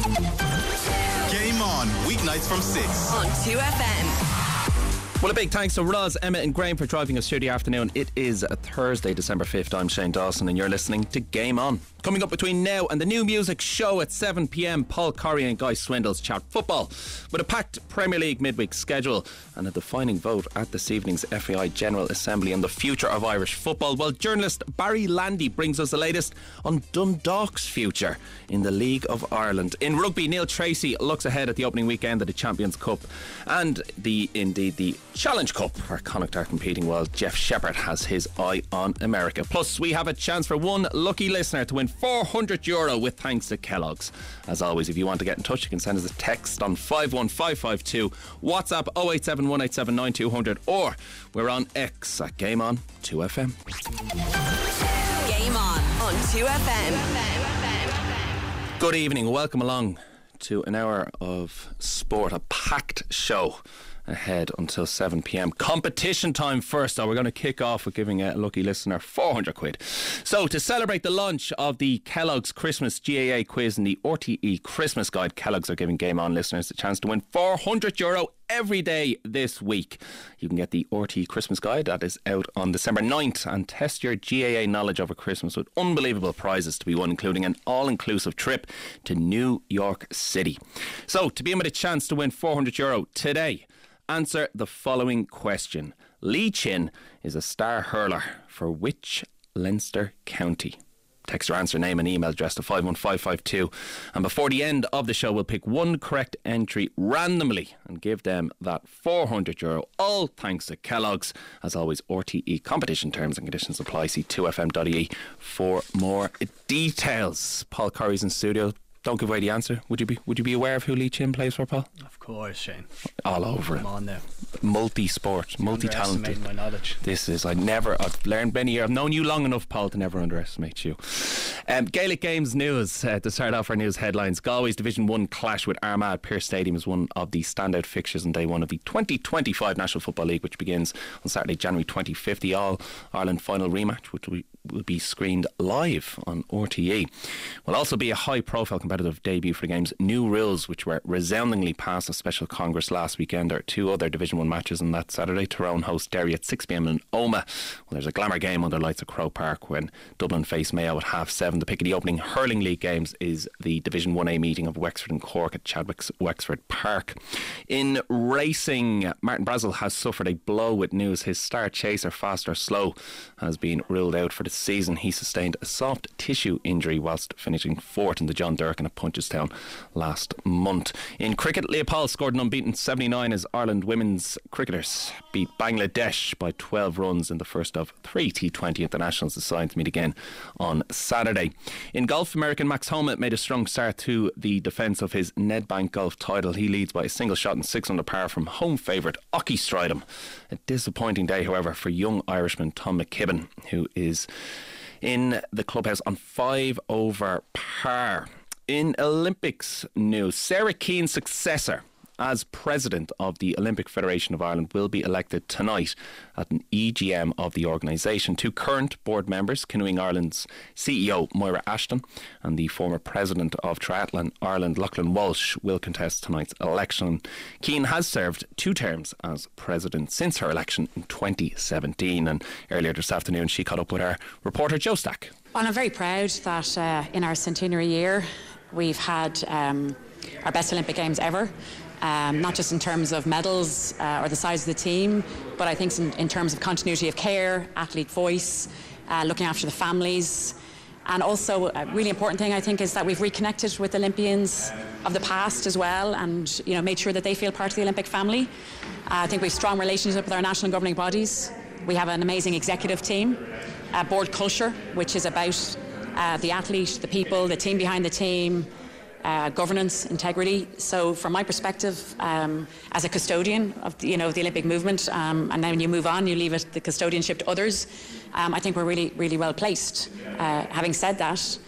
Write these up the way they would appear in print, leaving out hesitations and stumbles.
Game On, weeknights from 6 on 2FM. Well, a big thanks to Roz, Emma and Graham for driving us through the afternoon. It is a Thursday, December 5th. I'm Shane Dawson and you're listening to Game On. Coming up between now and the New Music Show at 7pm, Paul Corrie and Guy Swindles chat football. With a packed Premier League midweek schedule and a defining vote at this evening's FAI General Assembly on the future of Irish football, well, journalist Barry Landy brings us the latest on Dundalk's future in the League of Ireland. In rugby, Neil Tracy looks ahead at the opening weekend of the Champions Cup and the Challenge Cup, where Connacht are competing, while Jeff Shepherd has his eye on America. Plus, we have a chance for one lucky listener to win €400 with thanks to Kellogg's. As always, if you want to get in touch, you can send us a text on 51552, WhatsApp 0871879200, or we're on X at Game On 2FM. Game On 2FM. Good evening, welcome along to an hour of sport, a packed show ahead until 7pm. Competition time first, though. We're going to kick off with giving a lucky listener £400. So, to celebrate the launch of the Kellogg's Christmas GAA quiz and the RTE Christmas Guide, Kellogg's are giving Game On listeners a chance to win €400 every day this week. You can get the RTE Christmas Guide that is out on December 9th and test your GAA knowledge over Christmas with unbelievable prizes to be won, including an all-inclusive trip to New York City. So, to be in with a chance to win €400 today, answer the following question. Lee Chin is a star hurler for which Leinster county? Text your answer, name and email address to 51552, and before the end of the show we'll pick one correct entry randomly and give them that €400, all thanks to Kellogg's. As always, RTE competition terms and conditions apply. See 2fm.ie for more details. Paul Corrie's in studio. Don't give away the answer. Would you be aware of who Lee Chin plays for, Paul? Of course, Shane. All over it. Come on now. Multi-sport, multi-talented. Underestimating my knowledge. I've learned many years. I've known you long enough, Paul, to never underestimate you. Gaelic Games news to start off our news headlines. Galway's Division 1 clash with Armagh Pearse Stadium is one of the standout fixtures on day one of the 2025 National Football League, which begins on Saturday, January 25th. The All-Ireland final rematch, which will be screened live on RTE. Will also be a high-profile competitive debut for the game's new rules, which were resoundingly passed at Special Congress last weekend. There are two other Division 1 matches on that Saturday. Tyrone host Derry at 6pm in Omagh. Well, there's a glamour game under lights at Croke Park when Dublin face Mayo at 7:30. The pick of the opening hurling league games is the Division 1A meeting of Wexford and Cork at Chadwick's Wexford Park. In racing, Martin Brazel has suffered a blow with news. His star chaser, Fast or Slow, has been ruled out for the season. He sustained a soft tissue injury whilst finishing fourth in the John Durkan at Punchestown last month. In cricket, Leopold scored an unbeaten 79 as Ireland women's cricketers beat Bangladesh by 12 runs in the first of 3 T20 internationals assigned to meet again on Saturday. In golf, American Max Homa made a strong start to the defence of his Nedbank Golf title. He leads by a single shot and 6 under par from home favourite Occy Stridham. A disappointing day, however, for young Irishman Tom McKibben, who is in the clubhouse on 5 over par. In Olympics news, Sarah Keane's successor as president of the Olympic Federation of Ireland will be elected tonight at an EGM of the organisation. Two current board members, Canoeing Ireland's CEO Moira Ashton and the former president of Triathlon Ireland Lachlan Walsh, will contest tonight's election. Keane has served 2 terms as president since her election in 2017, and earlier this afternoon she caught up with our reporter Joe Stack. Well, I'm very proud that in our centenary year we've had our best Olympic Games ever. Not just in terms of medals or the size of the team, but I think in terms of continuity of care, athlete voice, looking after the families. And also a really important thing I think is that we've reconnected with Olympians of the past as well, and made sure that they feel part of the Olympic family. I think we have strong relationship with our national governing bodies. We have an amazing executive team, board culture, which is about the athlete, the people, the team behind the team, governance, integrity. So from my perspective, as a custodian of the Olympic movement, and then when you move on, you leave the custodianship to others, I think we're really, really well placed. Having said that,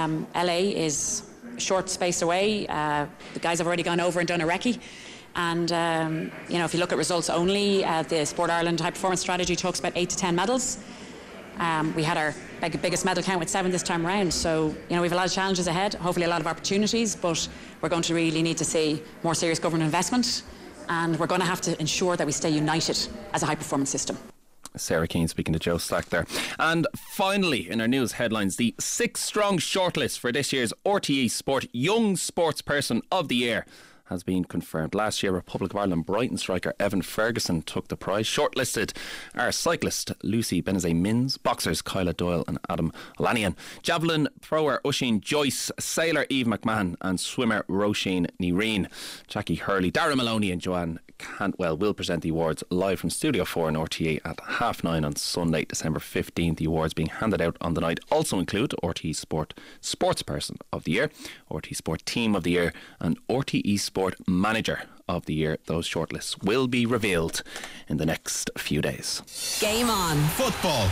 LA is a short space away. The guys have already gone over and done a recce. And, if you look at results only, the Sport Ireland High Performance Strategy talks about 8 to 10 medals. We had our biggest medal count with 7 this time around. So, we have a lot of challenges ahead, hopefully a lot of opportunities, but we're going to really need to see more serious government investment, and we're going to have to ensure that we stay united as a high-performance system. Sarah Keane speaking to Joe Slack there. And finally, in our news headlines, the 6-strong shortlist for this year's RTE Sport Young Sportsperson of the Year has been confirmed. Last year, Republic of Ireland Brighton striker Evan Ferguson took the prize. Shortlisted are cyclist Lucy Benazet-Mins, boxers Kyla Doyle and Adam Olanian, javelin thrower Oisin Joyce, sailor Eve McMahon and swimmer Roisin Nireen. Jackie Hurley, Darren Maloney and Joanne Cantwell will present the awards live from Studio 4 in RTE at 9:30 on Sunday, December 15th. The awards being handed out on the night also include RTE Sport Sportsperson of the Year, RTE Sport Team of the Year and RTE Sport Manager of the Year. Those shortlists will be revealed in the next few days. Game on. Football.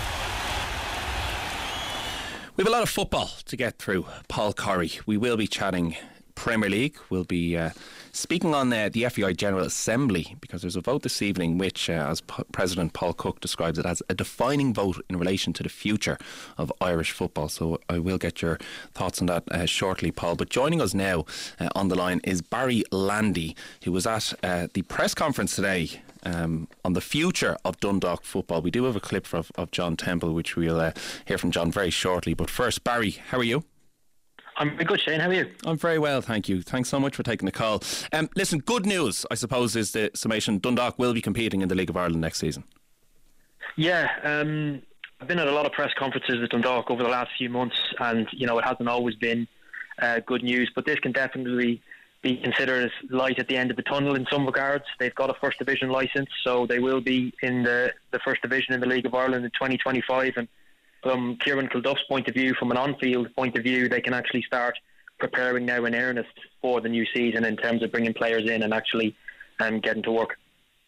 We have a lot of football to get through. Paul Corry. We will be chatting Premier League. We'll be speaking on the FAI General Assembly, because there's a vote this evening which, as President Paul Cook describes it, as a defining vote in relation to the future of Irish football. So I will get your thoughts on that shortly, Paul. But joining us now on the line is Barry Landy, who was at the press conference today on the future of Dundalk football. We do have a clip of John Temple, which we'll hear from John very shortly. But first, Barry, how are you? I'm very good, Shane. How are you? I'm very well, thank you. Thanks so much for taking the call. Listen, good news, I suppose, is the summation. Dundalk will be competing in the League of Ireland next season. Yeah, I've been at a lot of press conferences with Dundalk over the last few months, and it hasn't always been good news, but this can definitely be considered as light at the end of the tunnel in some regards. They've got a First Division licence, so they will be in the First Division in the League of Ireland in 2025, and from Kieran Kilduff's point of view, from an on-field point of view, they can actually start preparing now in earnest for the new season in terms of bringing players in and actually getting to work.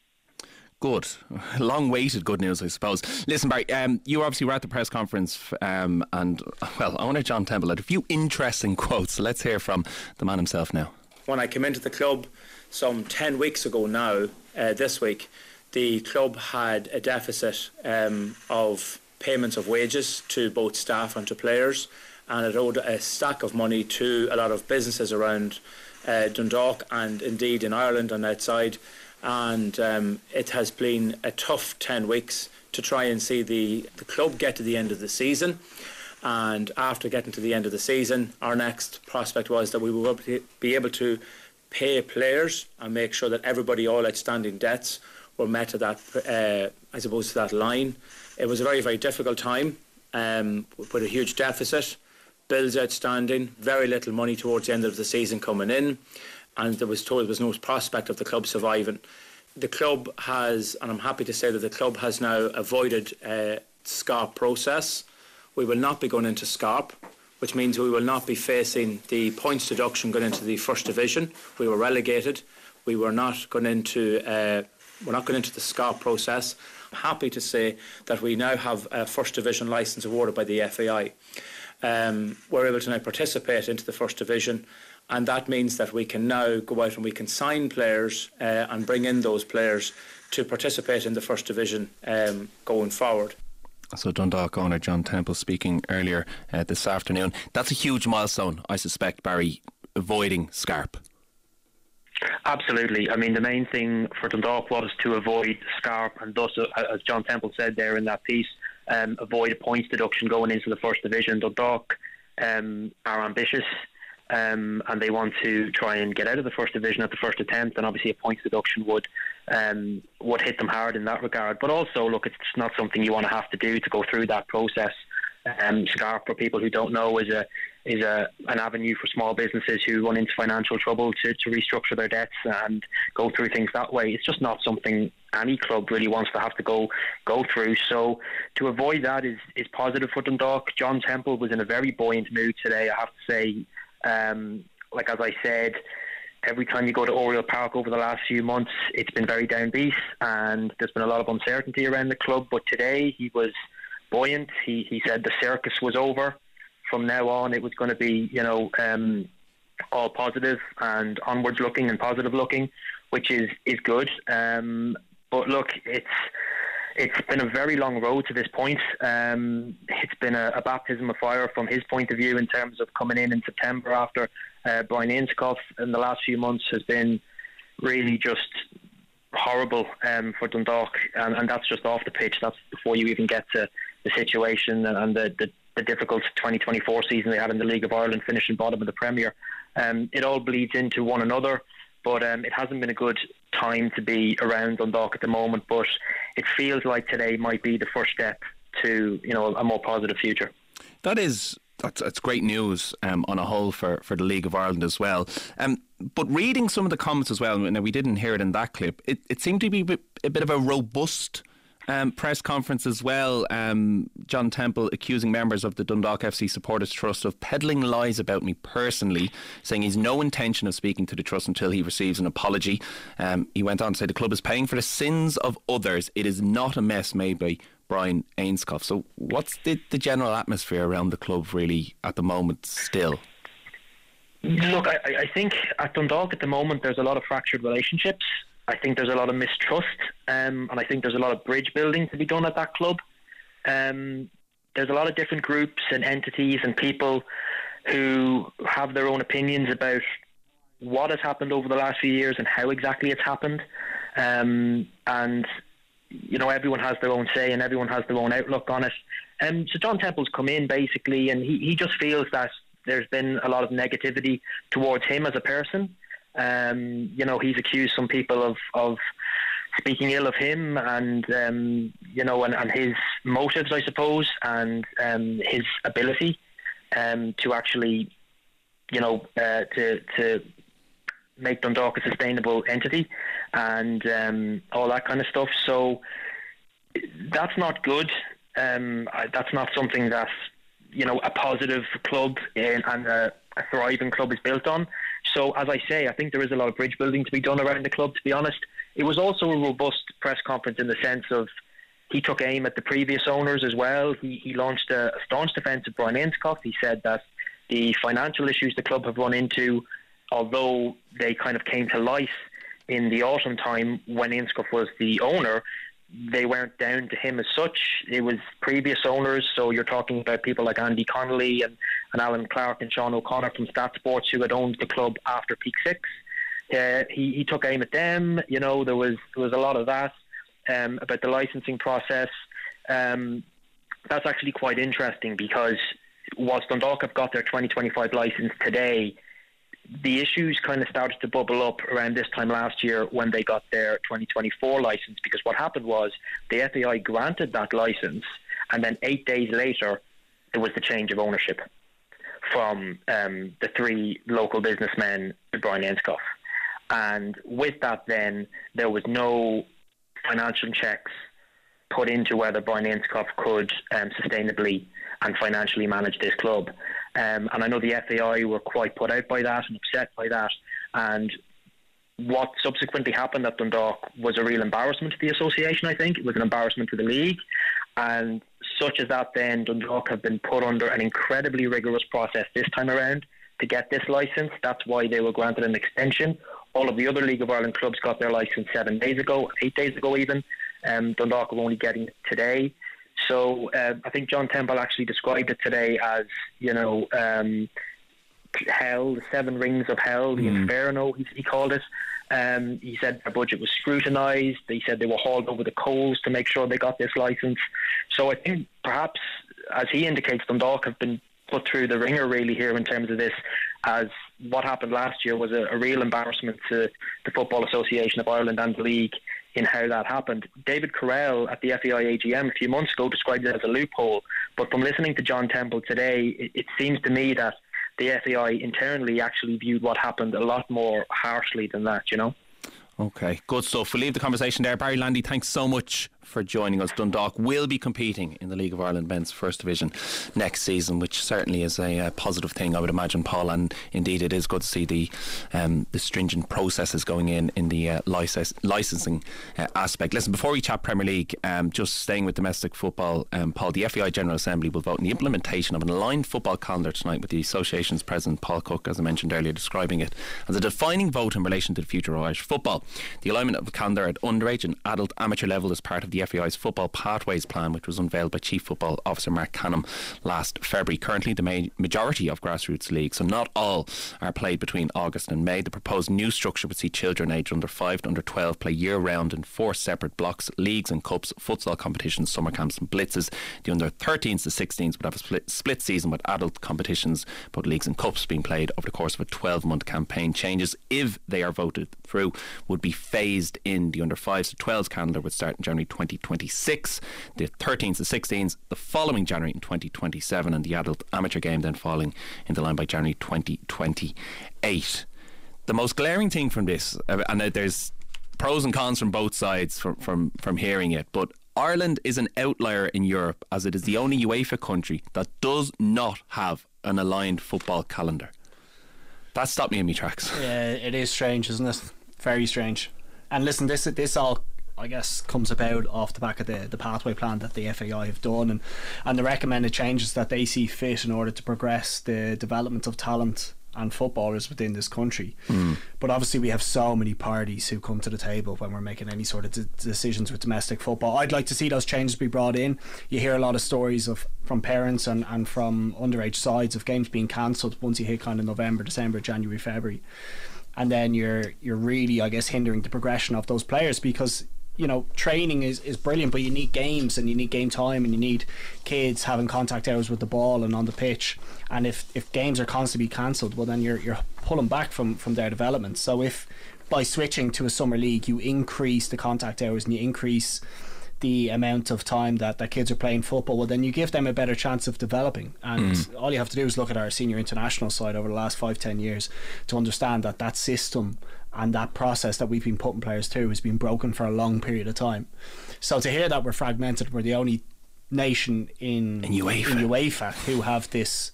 Good. Long-waited good news, I suppose. Listen, Barry, you obviously were at the press conference and, well, I wanted John Temple had a few interesting quotes, so let's hear from the man himself now. When I came into the club some 10 weeks ago now, this week, the club had a deficit of payments of wages to both staff and to players, and it owed a stack of money to a lot of businesses around Dundalk and indeed in Ireland and outside, and it has been a tough 10 weeks to try and see the club get to the end of the season. And after getting to the end of the season, our next prospect was that we will be able to pay players and make sure that everybody, all outstanding debts were met to that, I suppose, to that line. It was a very, very difficult time with a huge deficit, bills outstanding, very little money towards the end of the season coming in, and there was no prospect of the club surviving. The club has, and I'm happy to say that the club has now avoided a SCARP process. We will not be going into SCARP, which means we will not be facing the points deduction going into the First Division. We were relegated. We were not going into the SCARP process. I'm happy to say that we now have a First Division licence awarded by the FAI. We're able to now participate into the First Division, and that means that we can now go out and we can sign players and bring in those players to participate in the First Division going forward. So Dundalk owner John Temple speaking earlier this afternoon. That's a huge milestone, I suspect, Barry, avoiding SCARP. Absolutely. I mean, the main thing for Dundalk was to avoid SCARP and thus, as John Temple said there in that piece, avoid a points deduction going into the First Division. Dundalk are ambitious and they want to try and get out of the First Division at the first attempt, and obviously a points deduction would hit them hard in that regard. But also, look, it's not something you want to have to do to go through that process. SCARP, for people who don't know, is an avenue for small businesses who run into financial trouble to restructure their debts and go through things that way. It's just not something any club really wants to have to go through. So to avoid that is positive for Dundalk. John Temple was in a very buoyant mood today, I have to say. Like as I said, every time you go to Oriel Park over the last few months, it's been very downbeat and there's been a lot of uncertainty around the club. But today he was buoyant. He said the circus was over. From now on, it was going to be, all positive and onwards looking and positive looking, which is good. But look, It's been a very long road to this point. It's been a baptism of fire from his point of view in terms of coming in September after Brian Ainscough in the last few months has been really just horrible for Dundalk, and that's just off the pitch. That's before you even get to the situation and the difficult 2024 season they had in the League of Ireland, finishing bottom of the Premier. It all bleeds into one another, but it hasn't been a good time to be around Dundalk at the moment. But it feels like today might be the first step to a more positive future. That's great news on a whole for the League of Ireland as well. But reading some of the comments as well, now we didn't hear it in that clip, it seemed to be a bit of a robust press conference as well. John Temple accusing members of the Dundalk FC Supporters Trust of peddling lies about me personally, saying he's no intention of speaking to the Trust until he receives an apology. He went on to say the club is paying for the sins of others. It is not a mess made by Brian Ainscough. So what's the general atmosphere around the club really at the moment still? Look, I think at Dundalk at the moment there's a lot of fractured relationships. I think there's a lot of mistrust, and I think there's a lot of bridge building to be done at that club. There's a lot of different groups and entities and people who have their own opinions about what has happened over the last few years and how exactly it's happened. And everyone has their own say and everyone has their own outlook on it. So John Temple's come in basically, and he just feels that there's been a lot of negativity towards him as a person. He's accused some people of speaking ill of him and and his motives, I suppose, and his ability to actually to make Dundalk a sustainable entity and all that kind of stuff. So that's not good. That's not something that a positive club and a thriving club is built on. So as I say, I think there is a lot of bridge building to be done around the club, to be honest. It was also a robust press conference in the sense of he took aim at the previous owners as well. He launched a staunch defence of Brian Ainscough. He said that the financial issues the club have run into, although they kind of came to light in the autumn time when Ainscough was the owner, they weren't down to him as such. It was previous owners, so you're talking about people like Andy Connolly and Alan Clark and Sean O'Connor from Stat Sports who had owned the club after Peak Six. He took aim at them. There was a lot of that about the licensing process. That's actually quite interesting because whilst Dundalk have got their 2025 licence today, the issues kind of started to bubble up around this time last year when they got their 2024 licence, because what happened was the FAI granted that licence and then 8 days later there was the change of ownership from the three local businessmen to Brian Ainscough. And with that then there was no financial checks put into whether Brian Ainscough could sustainably and financially manage this club. And I know the FAI were quite put out by that and upset by that. And what subsequently happened at Dundalk was a real embarrassment to the association, I think. It was an embarrassment to the league. And such as that then, Dundalk have been put under an incredibly rigorous process this time around to get this licence. That's why they were granted an extension. All of the other League of Ireland clubs got their licence 7 days ago, 8 days ago even. Dundalk are only getting it today. So I think John Temple actually described it today as, hell, the 7 rings of hell, the inferno, he called it. He said their budget was scrutinised. He said they were hauled over the coals to make sure they got this licence. So I think perhaps, as he indicates, Dundalk have been put through the ringer really here in terms of this, as what happened last year was a real embarrassment to the Football Association of Ireland and the league in how that happened. David Carell at the FAI AGM a few months ago described it as a loophole, but from listening to John Temple today, it seems to me that the FAI internally actually viewed what happened a lot more harshly than that, Okay, good stuff. We'll leave the conversation there. Barry Landy, thanks so much for joining us. Dundalk will be competing in the League of Ireland Men's First Division next season, which certainly is a positive thing, I would imagine, Paul, and indeed it is good to see the stringent processes going in the licensing aspect. Listen, before we chat Premier League, just staying with domestic football, Paul, the FAI General Assembly will vote on the implementation of an aligned football calendar tonight, with the association's president Paul Cook, as I mentioned earlier, describing it as a defining vote in relation to the future of Irish football. The alignment of the calendar at underage and adult amateur level is part of the FAI's Football Pathways Plan, which was unveiled by Chief Football Officer Mark Canham last February. Currently, the majority of grassroots leagues, so not all, are played between August and May. The proposed new structure would see children aged under 5 to under 12 play year-round in 4 separate blocks: leagues and cups, futsal competitions, summer camps and blitzes. The under 13s to 16s would have a split season with adult competitions, but leagues and cups being played over the course of a 12-month campaign. Changes, if they are voted through, would be phased in. The under 5s to 12s calendar would start in January 2026, the 13s to 16s the following January in 2027, and the adult amateur game then falling into line by January 2028. The most glaring thing from this, and there's pros and cons from both sides from hearing it, but Ireland is an outlier in Europe, as it is the only UEFA country that does not have an aligned football calendar. That stopped me in my tracks. Yeah, it is strange, isn't it? Very strange. And listen, this all, I guess, comes about off the back of the pathway plan that the FAI have done, and the recommended changes that they see fit in order to progress the development of talent and footballers within this country. But obviously we have so many parties who come to the table when we're making any sort of decisions with domestic football. I'd like to see those changes be brought in. You hear a lot of stories from parents and from underage sides of games being cancelled once you hit kind of November, December, January, February, and then you're really, I guess, hindering the progression of those players, because you know, training is brilliant, but you need games and you need game time and you need kids having contact hours with the ball and on the pitch. And if games are constantly cancelled, well then you're pulling back from their development. So if by switching to a summer league you increase the contact hours and you increase the amount of time that kids are playing football, well then you give them a better chance of developing. And all you have to do is look at our senior international side over the last 5-10 years to understand that system and that process that we've been putting players through has been broken for a long period of time. So to hear that we're fragmented, we're the only nation in UEFA who have this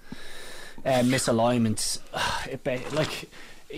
misalignment, like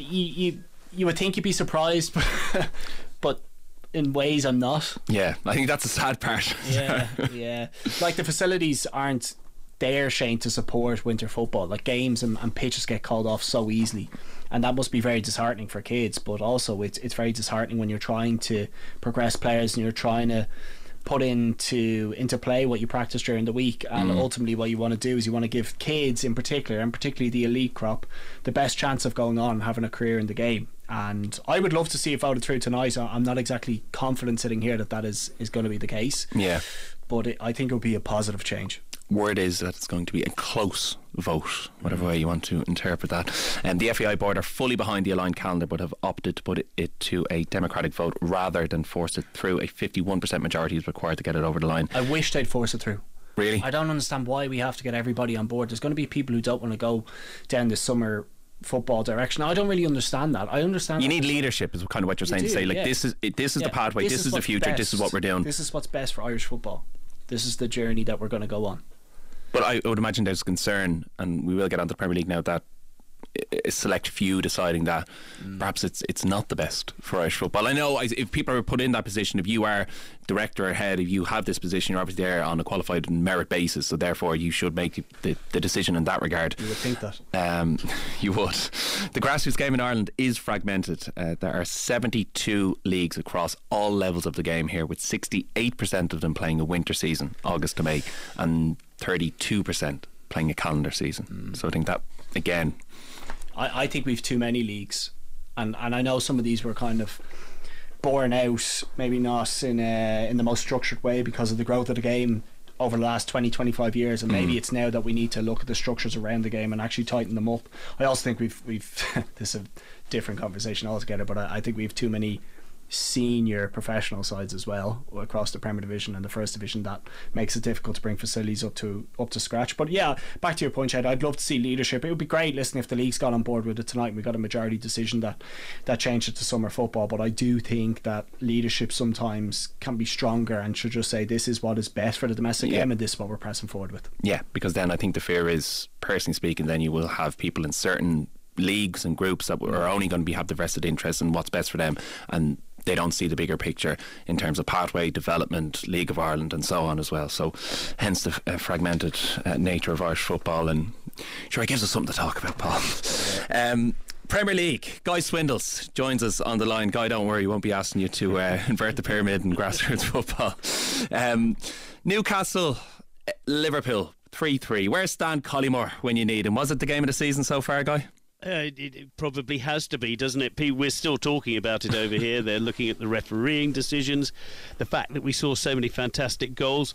you would think you'd be surprised, but in ways I'm not. Yeah, I think that's the sad part. yeah. Like the facilities aren't there, Shane, to support winter football. Like games and pitches get called off so easily, and that must be very disheartening for kids. But also it's very disheartening when you're trying to progress players and you're trying to put into play what you practice during the week, and ultimately what you want to do is you want to give kids in particular, and particularly the elite crop, the best chance of going on and having a career in the game. And I would love to see it voted through tonight. I'm not exactly confident sitting here that is going to be the case, but I think it would be a positive change. Word is that it's going to be a close vote, whatever way you want to interpret that. And the FAI board are fully behind the aligned calendar, but have opted to put it to a democratic vote rather than force it through. A 51% majority is required to get it over the line. I wish they'd force it through. Really? I don't understand why we have to get everybody on board. There's going to be people who don't want to go down this summer football direction. I don't really understand that. I understand you need leadership is kind of what you're saying, to say, like, this is the pathway, this is the future, this is what we're doing, this is what's best for Irish football, this is the journey that we're going to go on. But I would imagine there's concern, and we will get on to the Premier League now, that a select few deciding that perhaps it's not the best for Irish football. I know if people are put in that position, if you are director or head, if you have this position, you're obviously there on a qualified merit basis, so therefore you should make the decision in that regard. You would think that. You would. The grassroots game in Ireland is fragmented. There are 72 leagues across all levels of the game here, with 68% of them playing a winter season, August to May, and 32% playing a calendar season. So I think that, again, I think we've too many leagues, and I know some of these were kind of born out, maybe not in the most structured way because of the growth of the game over the last 20-25 years, and maybe it's now that we need to look at the structures around the game and actually tighten them up. I also think we've this is a different conversation altogether, but I think we have too many senior professional sides as well across the Premier Division and the First Division. That makes it difficult to bring facilities up to scratch. But yeah, back to your point, Chad, I'd love to see leadership. It would be great, listen, if the league's got on board with it tonight and we got a majority decision that changed it to summer football. But I do think that leadership sometimes can be stronger and should just say this is what is best for the domestic game and this is what we're pressing forward with. Yeah, because then I think the fear is, personally speaking, then you will have people in certain leagues and groups that are only going to have the vested interest in what's best for them, and they don't see the bigger picture in terms of pathway development, League of Ireland and so on as well. So hence the fragmented nature of Irish football, and sure, it gives us something to talk about, Paul. Premier League, Guy Swindles joins us on the line. Guy, don't worry, we won't be asking you to invert the pyramid in grassroots football. Newcastle, Liverpool, 3-3. Where's Stan Collymore when you need him? Was it the game of the season so far, Guy? It probably has to be, doesn't it, Pete? We're still talking about it over here. They're looking at the refereeing decisions, the fact that we saw so many fantastic goals.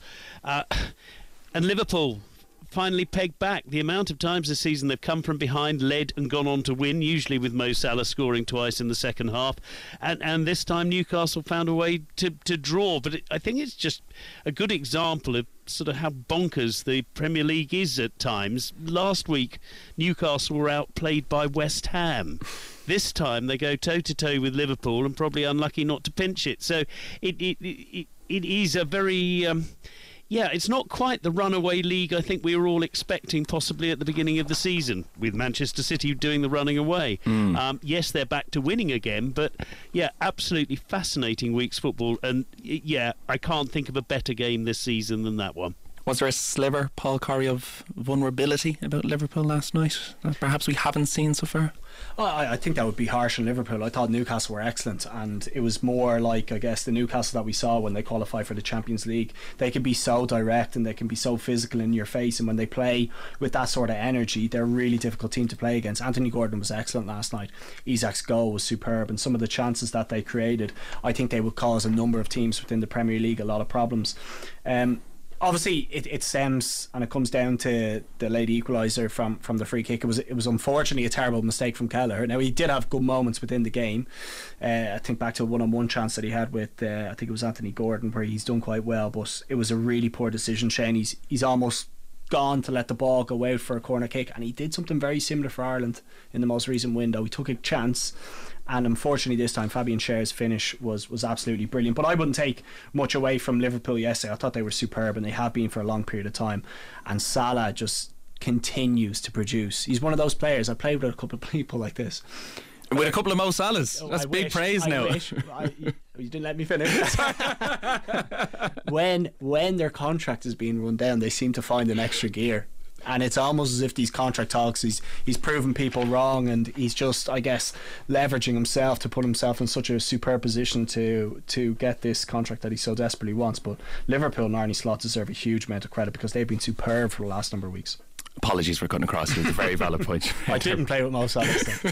And Liverpool finally pegged back. The amount of times this season they've come from behind, led and gone on to win, usually with Mo Salah scoring twice in the second half, and this time Newcastle found a way to draw. But I think it's just a good example of sort of how bonkers the Premier League is at times. Last week Newcastle were outplayed by West Ham. This time they go toe to toe with Liverpool and probably unlucky not to pinch it. So it is a very it's not quite the runaway league I think we were all expecting possibly at the beginning of the season, with Manchester City doing the running away. Yes, they're back to winning again, but absolutely fascinating week's football, and I can't think of a better game this season than that one. Was there a sliver, Paul Corrie, of vulnerability about Liverpool last night that perhaps we haven't seen so far? I think that would be harsh on Liverpool. I thought Newcastle were excellent, and it was more like, I guess, the Newcastle that we saw when they qualified for the Champions League. They can be so direct and they can be so physical in your face, and when they play with that sort of energy, they're a really difficult team to play against. Anthony Gordon was excellent last night. Isak's goal was superb, and some of the chances that they created, I think they would cause a number of teams within the Premier League a lot of problems. Obviously it stems and it comes down to the late equaliser from the free kick. It was unfortunately a terrible mistake from Kelleher. Now, he did have good moments within the game. I think back to a one-on-one chance that he had with I think it was Anthony Gordon, where he's done quite well, but it was a really poor decision. Shane, he's almost gone to let the ball go out for a corner kick, and he did something very similar for Ireland in the most recent window. He took a chance, and unfortunately this time Fabian Schär's finish was absolutely brilliant. But I wouldn't take much away from Liverpool yesterday. I thought they were superb, and they have been for a long period of time, and Salah just continues to produce. He's one of those players. I played with a couple of people like this, with a couple of Mo Salahs. That's big praise now. You didn't let me finish. When their contract is being run down, they seem to find an extra gear, and it's almost as if these contract talks, he's proven people wrong, and he's just, I guess, leveraging himself to put himself in such a superb position to get this contract that he so desperately wants. But Liverpool and Arne Slot deserve a huge amount of credit, because they've been superb for the last number of weeks. Apologies for cutting across you. It's a very valid point. I didn't play with Mo Salah.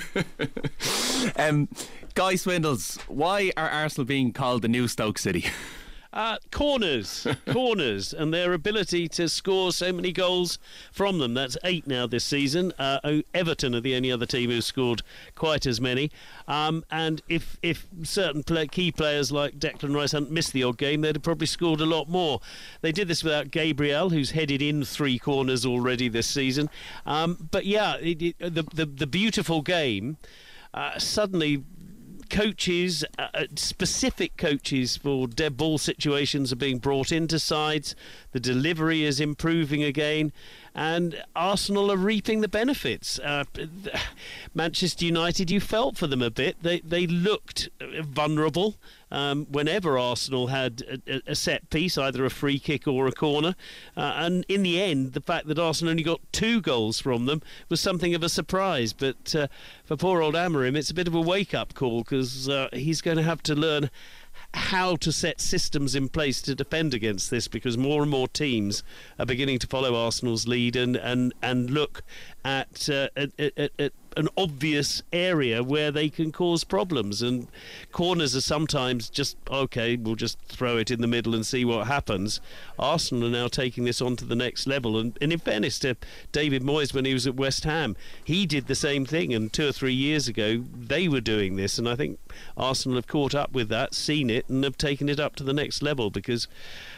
Guy Swindles, why are Arsenal being called the new Stoke City? Corners, and their ability to score so many goals from them. That's 8 now this season. Everton are the only other team who's scored quite as many. And if certain key players like Declan Rice hadn't missed the odd game, they'd have probably scored a lot more. They did this without Gabriel, who's headed in 3 corners already this season. But the beautiful game suddenly. Coaches, specific coaches for dead ball situations are being brought into sides. The delivery is improving again, and Arsenal are reaping the benefits. Manchester United, you felt for them a bit. They looked vulnerable whenever Arsenal had a set piece, either a free kick or a corner. And in the end, the fact that Arsenal only got 2 goals from them was something of a surprise. But for poor old Amorim, it's a bit of a wake-up call, because he's going to have to learn how to set systems in place to defend against this, because more and more teams are beginning to follow Arsenal's lead and look at an obvious area where they can cause problems, and corners are sometimes just okay, we'll just throw it in the middle and see what happens. Arsenal are now taking this on to the next level, and in fairness to David Moyes, when he was at West Ham, he did the same thing, and 2 or 3 years ago they were doing this, and I think Arsenal have caught up with that, seen it, and have taken it up to the next level. Because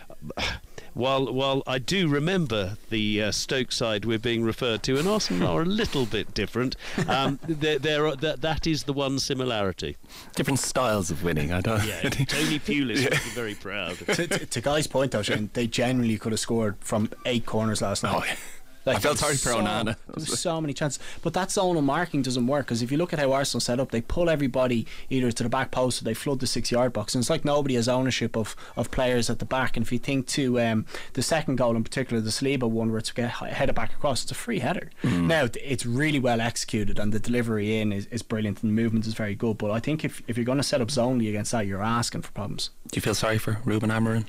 while I do remember the Stoke side we're being referred to, and Arsenal are a little bit different, that is the one similarity. Different styles of winning, I don't. Yeah, Tony Pulis would be very proud. To Guy's point though, Shane, they generally could have scored from 8 corners last night. I felt sorry for Onana. There was so many chances, but that zonal marking doesn't work, because if you look at how Arsenal set up, they pull everybody either to the back post or they flood the 6-yard box, and it's like nobody has ownership of players at the back. And if you think to the second goal in particular, the Saliba one, where it's headed back across, it's a free header. Now it's really well executed and the delivery in is brilliant and the movement is very good, but I think if you're going to set up zonally against that, you're asking for problems. Do you feel sorry for Ruben Amorim?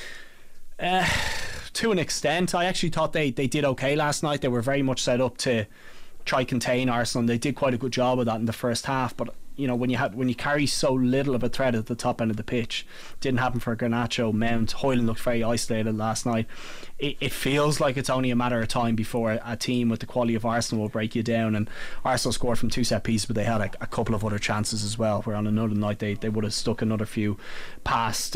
To an extent. I actually thought they did okay last night. They were very much set up to try contain Arsenal, and they did quite a good job of that in the first half. But when you carry so little of a threat at the top end of the pitch, didn't happen for Garnacho, Mount. Hoyland looked very isolated last night. It feels like it's only a matter of time before a team with the quality of Arsenal will break you down. And Arsenal scored from 2 set pieces, but they had a couple of other chances as well, where on another night they would have stuck another few past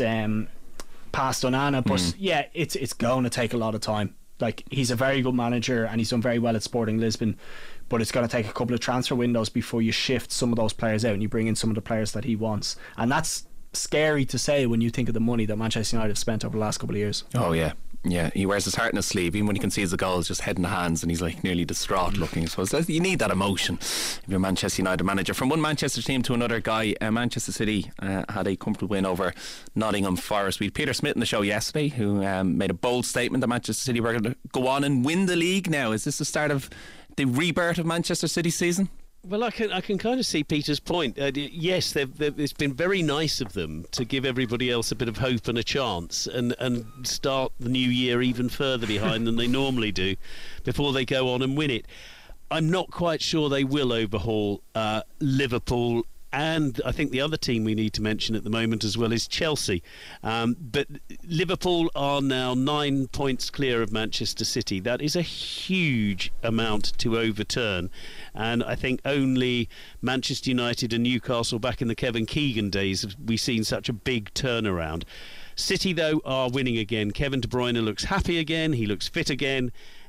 Onana. But yeah, it's going to take a lot of time. Like, he's a very good manager and he's done very well at Sporting Lisbon, but it's going to take a couple of transfer windows before you shift some of those players out and you bring in some of the players that he wants. And that's scary to say when you think of the money that Manchester United have spent over the last couple of years. Oh yeah, he wears his heart in his sleeve. Even when he concedes the goals, just head in the hands, and he's like nearly distraught looking. So you need that emotion if you're a Manchester United manager. From one Manchester team to another, Guy, Manchester City had a comfortable win over Nottingham Forest. We had Peter Smith on the show yesterday, who made a bold statement that Manchester City were going to go on and win the league now. Is this the start of the rebirth of Manchester City's season? Well, I can kind of see Peter's point. Yes, it's been very nice of them to give everybody else a bit of hope and a chance, and start the new year even further behind than they normally do before they go on and win it. I'm not quite sure they will overhaul Liverpool. And I think the other team we need to mention at the moment as well is Chelsea. But Liverpool are now 9 points clear of Manchester City. That is a huge amount to overturn. And I think only Manchester United and Newcastle back in the Kevin Keegan days have we seen such a big turnaround. City, though, are winning again. Kevin De Bruyne looks happy again. He looks fit again.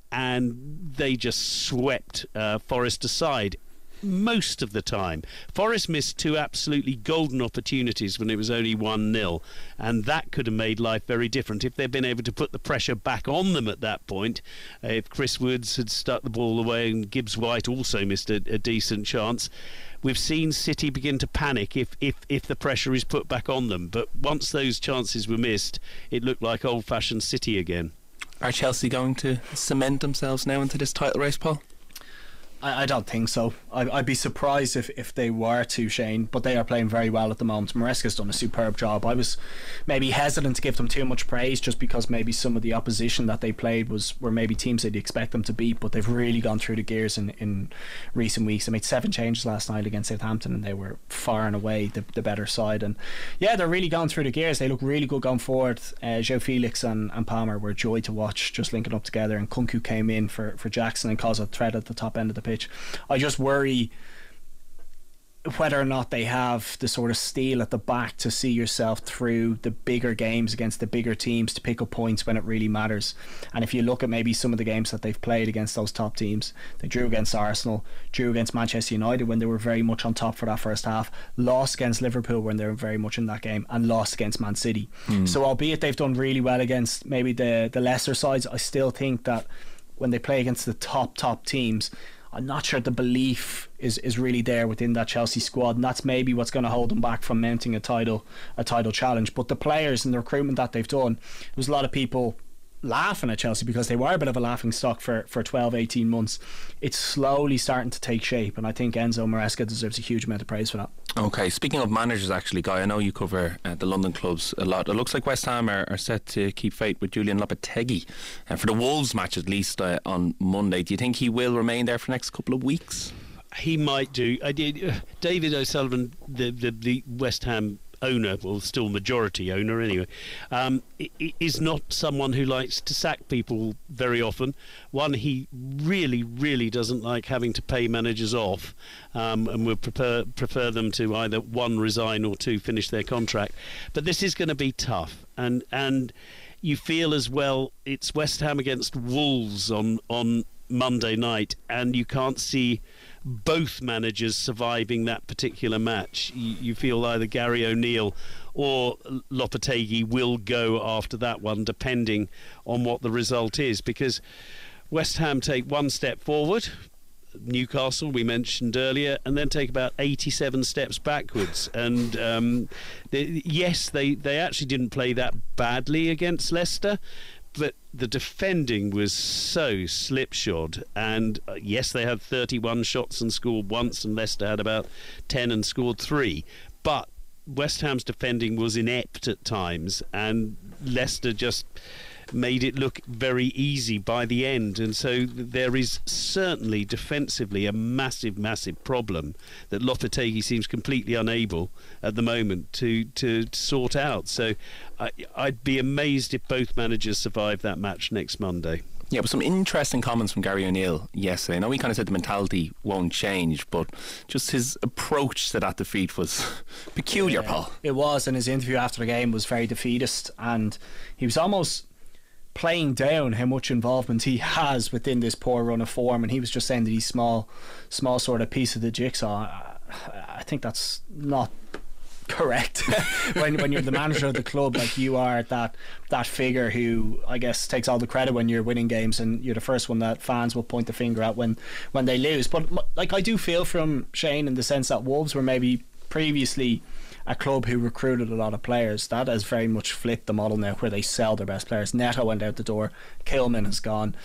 And they just swept Forest aside most of the time. Forest missed 2 absolutely golden opportunities when it was only 1-0, and that could have made life very different if they'd been able to put the pressure back on them at that point. If Chris Woods had stuck the ball away and Gibbs White also missed a decent chance. We've seen City begin to panic if the pressure is put back on them, but once those chances were missed, it looked like old-fashioned City again. Are Chelsea going to cement themselves now into this title race, Paul? I don't think so. I'd be surprised if they were to, Shane, but they are playing very well at the moment. Maresca's done a superb job. I was maybe hesitant to give them too much praise just because maybe some of the opposition that they played were maybe teams they'd expect them to beat, but they've really gone through the gears in recent weeks. They made 7 changes last night against Southampton and they were far and away the better side, and yeah, they're really gone through the gears. They look really good going forward. João Felix and Palmer were a joy to watch, just linking up together, and Kunku came in for Jackson and caused a threat at the top end of the pitch. I just worry whether or not they have the sort of steel at the back to see yourself through the bigger games against the bigger teams to pick up points when it really matters. And if you look at maybe some of the games that they've played against those top teams, they drew against Arsenal, drew against Manchester United when they were very much on top for that first half, lost against Liverpool when they were very much in that game, and lost against Man City. So albeit they've done really well against maybe the lesser sides, I still think that when they play against the top teams, I'm not sure the belief is really there within that Chelsea squad, and that's maybe what's going to hold them back from mounting a title challenge. But the players and the recruitment that they've done, there was a lot of people laughing at Chelsea because they were a bit of a laughing stock for 12-18 months. It's slowly starting to take shape, and I think Enzo Maresca deserves a huge amount of praise for that. Okay, speaking of managers, actually, Guy, I know you cover the London clubs a lot. It looks like West Ham are set to keep faith with Julian Lopetegui for the Wolves match, at least on Monday. Do you think he will remain there for the next couple of weeks? He might do. David O'Sullivan, the West Ham owner, well, still majority owner anyway, is not someone who likes to sack people very often. One, he really doesn't like having to pay managers off, and would prefer them to either 1, resign, or 2, finish their contract. But this is going to be tough, and you feel as well it's West Ham against Wolves on Monday night, and you can't see both managers surviving that particular match. You feel either Gary O'Neill or Lopetegui will go after that one, depending on what the result is, because West Ham take one step forward. Newcastle, we mentioned earlier, and then take about 87 steps backwards. And yes, they actually didn't play that badly against Leicester, but the defending was so slipshod. And yes, they had 31 shots and scored once, and Leicester had about 10 and scored 3. But West Ham's defending was inept at times, and Leicester just made it look very easy by the end. And so there is certainly defensively a massive problem that Lopetegui seems completely unable at the moment to sort out. So I'd be amazed if both managers survive that match next Monday. Yeah, but some interesting comments from Gary O'Neill yesterday. I know he kind of said the mentality won't change, but just his approach to that defeat was peculiar, Paul. It was, and his interview after the game was very defeatist, and he was almost playing down how much involvement he has within this poor run of form, and he was just saying that he's small sort of piece of the jigsaw. I think that's not correct. when you're the manager of the club, like, you are that figure who, I guess, takes all the credit when you're winning games, and you're the first one that fans will point the finger at when they lose. But like, I do feel from Shane in the sense that Wolves were maybe previously a club who recruited a lot of players. That has very much flipped the model now, where they sell their best players. Neto went out the door, Kilman has gone,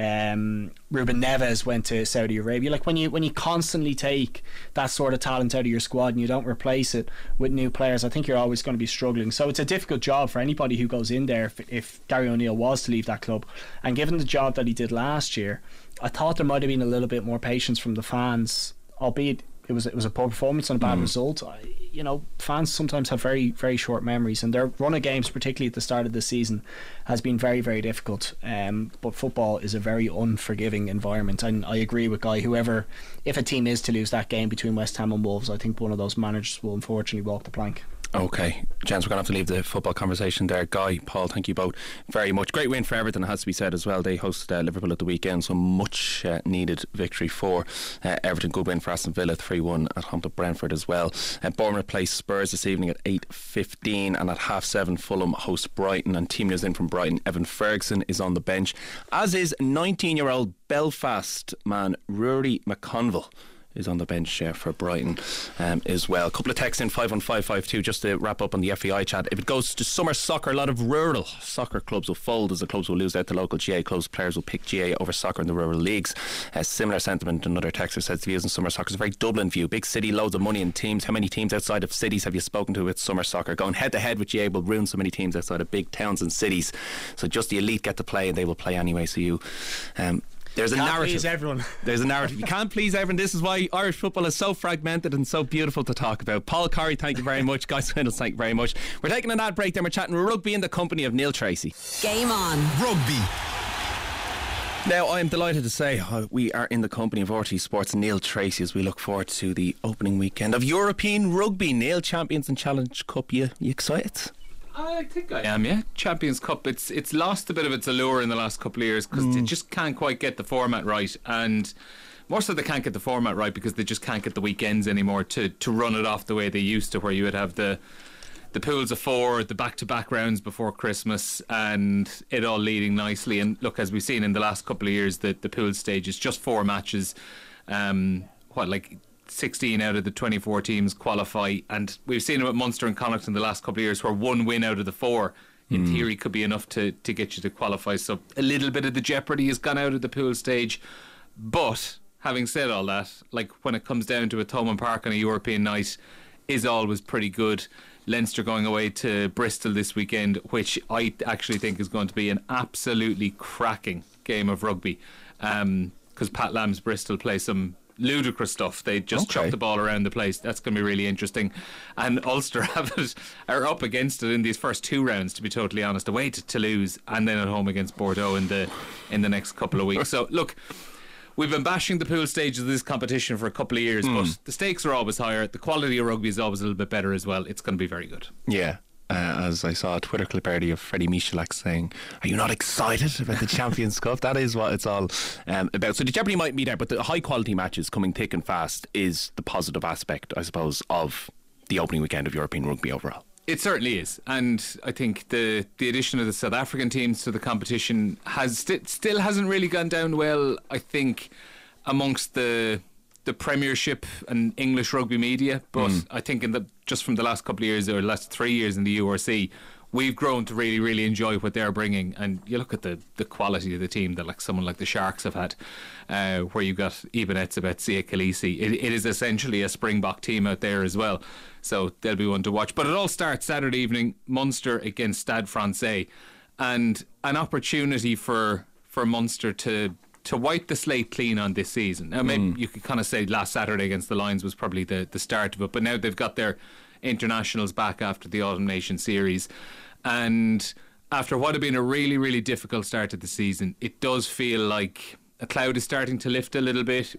Ruben Neves went to Saudi Arabia. Like, when you constantly take that sort of talent out of your squad and you don't replace it with new players, I think you're always going to be struggling. So it's a difficult job for anybody who goes in there if Gary O'Neill was to leave that club. And given the job that he did last year, I thought there might have been a little bit more patience from the fans, albeit it was a poor performance and a bad result. You know, fans sometimes have very, very short memories, and their run of games, particularly at the start of the season, has been very, very difficult. But football is a very unforgiving environment, and I agree with Guy. If a team is to lose that game between West Ham and Wolves, I think one of those managers will unfortunately walk the plank. Okay, gents, we're going to have to leave the football conversation there. Guy, Paul, thank you both very much. Great win for Everton, it has to be said as well. They hosted Liverpool at the weekend, so much needed victory for Everton. Good win for Aston Villa, 3-1 at home to Brentford as well. Bournemouth play Spurs this evening at 8:15, and at 7:30 Fulham host Brighton. And team news in from Brighton: Evan Ferguson is on the bench, as is 19-year-old Belfast man Rory McConville is on the bench for Brighton as well. A couple of texts in 51552 just to wrap up on the FAI chat. If it goes to summer soccer, a lot of rural soccer clubs will fold as the clubs will lose out to local GA clubs. Players will pick GA over soccer in the rural leagues. Similar sentiment. Another texter says the views in summer soccer is a very Dublin view. Big city, loads of money in teams. How many teams outside of cities have you spoken to with summer soccer? Going head to head with GA will ruin so many teams outside of big towns and cities. So just the elite get to play, and they will play anyway. So you there's a narrative. Please everyone. There's a narrative. You can't please everyone. This is why Irish football is so fragmented and so beautiful to talk about. Paul Corry, thank you very much. Guy Swindles, thank you very much. We're taking an ad break, then we're chatting rugby in the company of Neil Tracy. Game on. Rugby. Now, I am delighted to say we are in the company of RT Sports Neil Tracy as we look forward to the opening weekend of European Rugby. Neil, Champions and Challenge Cup, you excited? I think I am, yeah. Champions Cup, it's lost a bit of its allure in the last couple of years because they just can't quite get the format right, and more so they can't get the format right because they just can't get the weekends anymore to run it off the way they used to, where you would have the pools of 4, the back-to-back rounds before Christmas, and it all leading nicely. And look, as we've seen in the last couple of years, the pool stage is just 4 matches. 16 out of the 24 teams qualify, and we've seen it with Munster and Connacht in the last couple of years, where 1 win out of the 4 in theory could be enough to get you to qualify. So a little bit of the jeopardy has gone out of the pool stage. But having said all that, like, when it comes down to it, Thomond Park on a European night is always pretty good. Leinster going away to Bristol this weekend, which I actually think is going to be an absolutely cracking game of rugby, because Pat Lamb's Bristol play some ludicrous stuff. They just chuck the ball around the place. That's going to be really interesting. And Ulster are up against it in these first 2 rounds, to be totally honest, away to Toulouse and then at home against Bordeaux in the next couple of weeks. So look, we've been bashing the pool stage of this competition for a couple of years, but the stakes are always higher. The quality of rugby is always a little bit better as well. It's going to be very good. Yeah. As I saw a Twitter clip earlier of Freddie Michalak saying, "Are you not excited about the Champions Cup?" That is what it's all about. So the jeopardy might be there, but the high quality matches coming thick and fast is the positive aspect, I suppose, of the opening weekend of European Rugby overall. It certainly is, and I think the addition of the South African teams to the competition has still hasn't really gone down well. I think amongst the Premiership and English rugby media, but I think just from the last couple of years or last 3 years in the URC, we've grown to really, really enjoy what they're bringing. And you look at the quality of the team that someone like the Sharks have had, where you've got Eben Etzebeth, Sia Khaleesi. It is essentially a Springbok team out there as well. So they'll be one to watch. But it all starts Saturday evening, Munster against Stade Francais, and an opportunity for Munster to wipe the slate clean on this season. Now maybe you could kind of say last Saturday against the Lions was probably the start of it, but now they've got their internationals back after the Autumn Nation series, and after what had been a really, really difficult start to the season, it does feel like a cloud is starting to lift a little bit.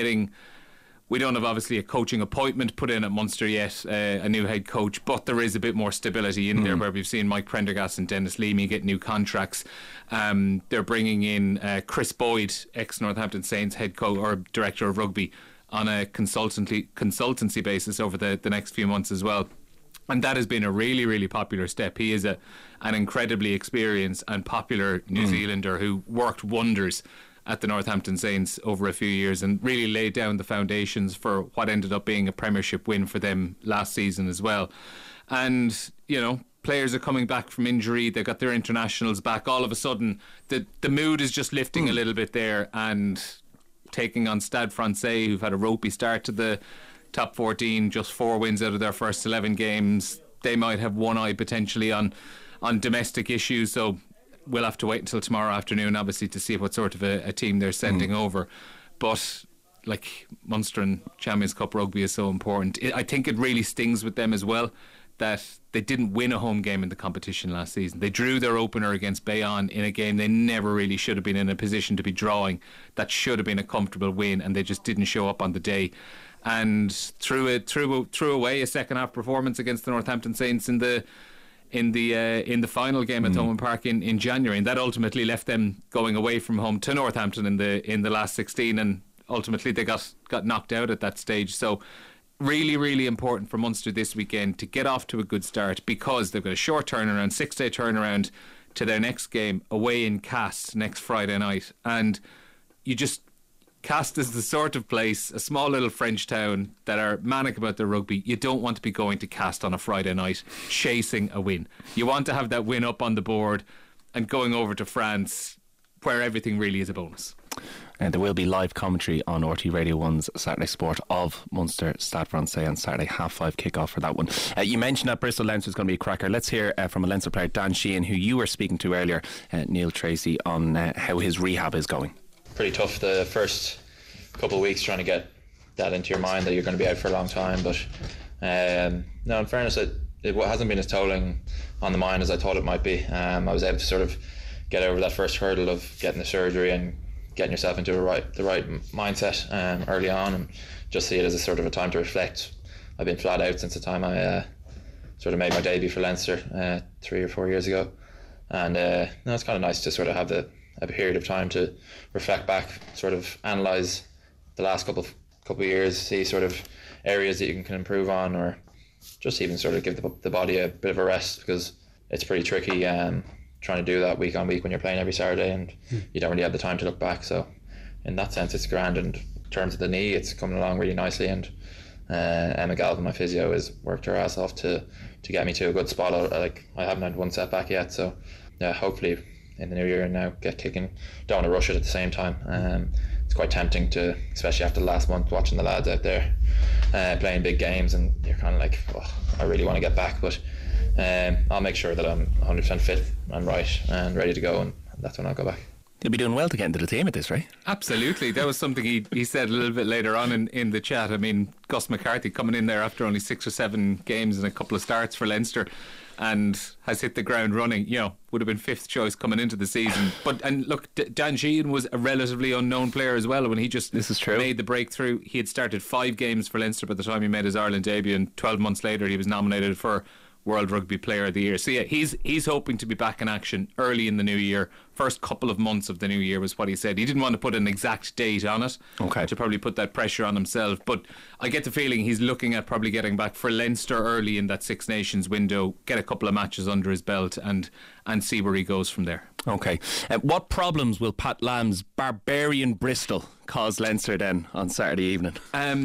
We don't have obviously a coaching appointment put in at Munster yet, a new head coach, but there is a bit more stability in there, where we've seen Mike Prendergast and Dennis Leamy get new contracts. They're bringing in Chris Boyd, ex-Northampton Saints head coach or director of rugby, on a consultancy basis over the next few months as well. And that has been a really, really popular step. He is an incredibly experienced and popular New Zealander who worked wonders at the Northampton Saints over a few years and really laid down the foundations for what ended up being a Premiership win for them last season as well. And, players are coming back from injury. They've got their internationals back. All of a sudden, the mood is just lifting a little bit there, and taking on Stade Francais, who've had a ropey start to the top 14, just 4 wins out of their first 11 games. They might have one eye potentially on domestic issues, so we'll have to wait until tomorrow afternoon, obviously, to see what sort of a team they're sending over. But Munster and Champions Cup rugby is so important. I think it really stings with them as well that they didn't win a home game in the competition last season. They drew their opener against Bayonne in a game they never really should have been in a position to be drawing. That should have been a comfortable win, and they just didn't show up on the day. And threw away a second half performance against the Northampton Saints in the final game at Thomond Park in January, and that ultimately left them going away from home to Northampton in the last 16, and ultimately they got knocked out at that stage. So really, really important for Munster this weekend to get off to a good start, because they've got a short turnaround, 6-day turnaround to their next game away in Castres next Friday night. And Castres is the sort of place, a small little French town, that are manic about their rugby. You don't want to be going to Castres on a Friday night chasing a win. You want to have that win up on the board and going over to France, where everything really is a bonus. And there will be live commentary on RT Radio 1's Saturday Sport of Munster Stade Francais on Saturday, 5:30 kick-off for that one. You mentioned that Bristol Leinster is going to be a cracker. Let's hear from a Leinster player, Dan Sheehan, who you were speaking to earlier, Neil Tracy, on how his rehab is going. Pretty tough the first couple of weeks, trying to get that into your mind that you're going to be out for a long time. But no, in fairness, it hasn't been as tolling on the mind as I thought it might be. I was able to sort of get over that first hurdle of getting the surgery and getting yourself into the right mindset early on, and just see it as a sort of a time to reflect. I've been flat out since the time I sort of made my debut for Leinster 3 or 4 years ago, and no, it's kind of nice to sort of have a period of time to reflect back, sort of analyse the last couple of years, see sort of areas that you can improve on, or just even sort of give the body a bit of a rest, because it's pretty tricky trying to do that week on week when you're playing every Saturday and you don't really have the time to look back. So in that sense it's grand, and in terms of the knee, it's coming along really nicely, and Emma Galvin, my physio, has worked her ass off to get me to a good spot. I haven't had one setback yet, so yeah, hopefully in the new year and now get kicking. Don't want to rush it at the same time. It's quite tempting to, especially after the last month, watching the lads out there playing big games, and you're kind of like, oh, I really want to get back, but I'll make sure that I'm 100% fit and right and ready to go, and that's when I'll go back. You'll be doing well to get into the team at this, right? Absolutely. That was something he said a little bit later on in the chat. I mean, Gus McCarthy coming in there after only 6 or 7 games and a couple of starts for Leinster, and has hit the ground running. Would have been 5th choice coming into the season. And look, Dan Sheehan was a relatively unknown player as well when he just made the breakthrough. He had started 5 games for Leinster by the time he made his Ireland debut, and 12 months later he was nominated for World Rugby Player of the Year. So yeah, he's hoping to be back in action early in the new year. First couple of months of the new year was what he said. He didn't want to put an exact date on it to probably put that pressure on himself, but I get the feeling he's looking at probably getting back for Leinster early in that Six Nations window, get a couple of matches under his belt and see where he goes from there. Okay. What problems will Pat Lamb's barbarian Bristol cause Leinster then on Saturday evening?